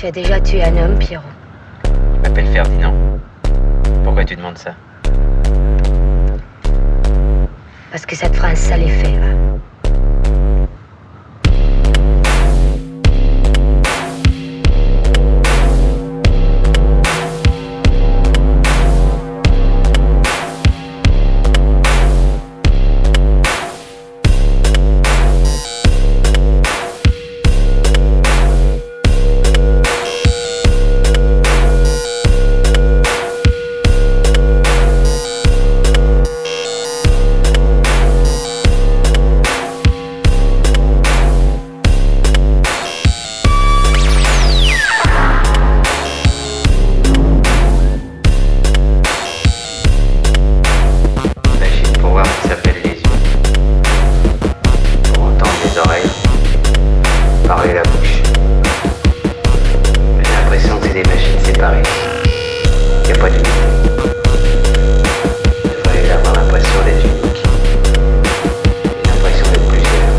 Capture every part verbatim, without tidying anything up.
Tu as déjà tué un homme, Pierrot? Je m'appelle Ferdinand. Pourquoi tu demandes ça? Parce que ça te fera un sale effet, va. Parler la bouche. J'ai l'impression que c'est des machines séparées. Il n'y a pas d'unité. Il fallait avoir l'impression d'être unique. Une impression d'être plusieurs.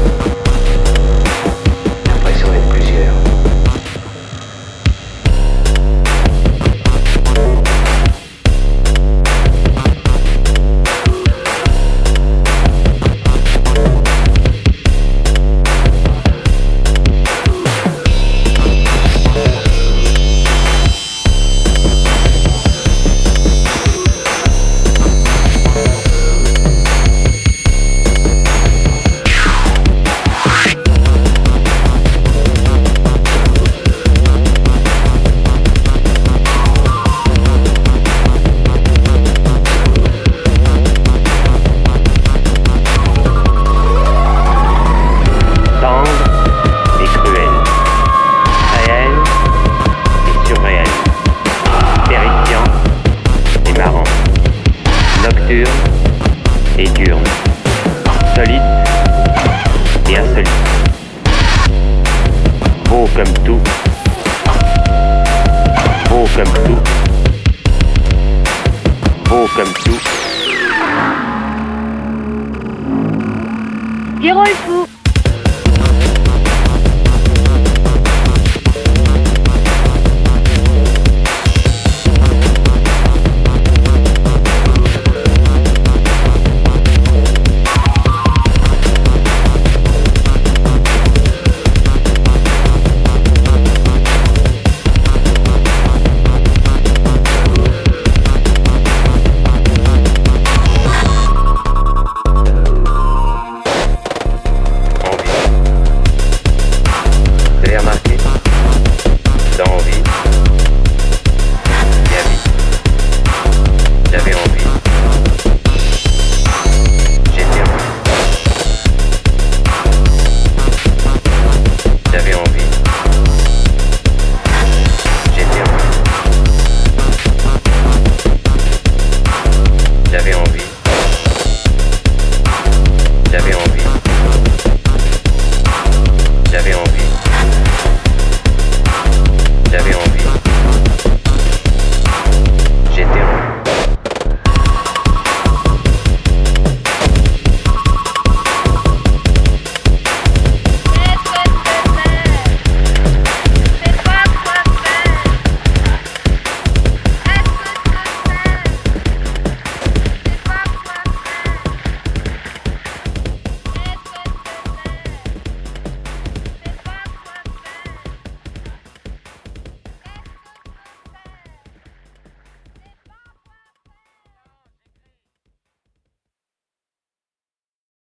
Une impression d'être plusieurs. Nocturne et diurne, solide et insolite, beau comme tout, beau comme tout, beau comme tout. Pierrot est fou.